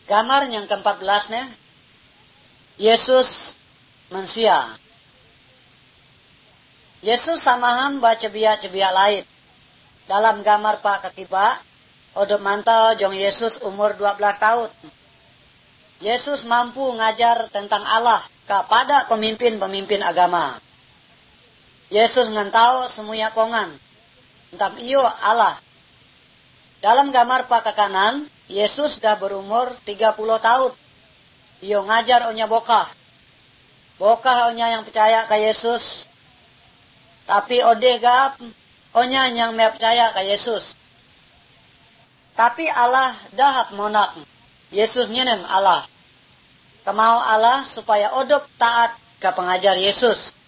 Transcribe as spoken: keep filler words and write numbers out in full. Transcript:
Gambar yang keempat belasnya, Yesus manusia. Yesus sama hamba cebiak-cebiak lain. Dalam gambar pak ketiba, odop mantau jong Yesus umur dua belas tahun. Yesus mampu ngajar tentang Allah kepada pemimpin-pemimpin agama. Yesus ngentau semuanya kongan tentang iyo Allah. Dalam gambar pak ke kanan, Yesus dah berumur tiga puluh tahun. Iyo ngajar onya bokah. Bokah onya yang percaya ke Yesus. Tapi ode gap onya yang me percaya ke Yesus. Tapi Allah dah monak. Yesus nyenem Allah. Kemau Allah supaya odop taat ke pengajar Yesus.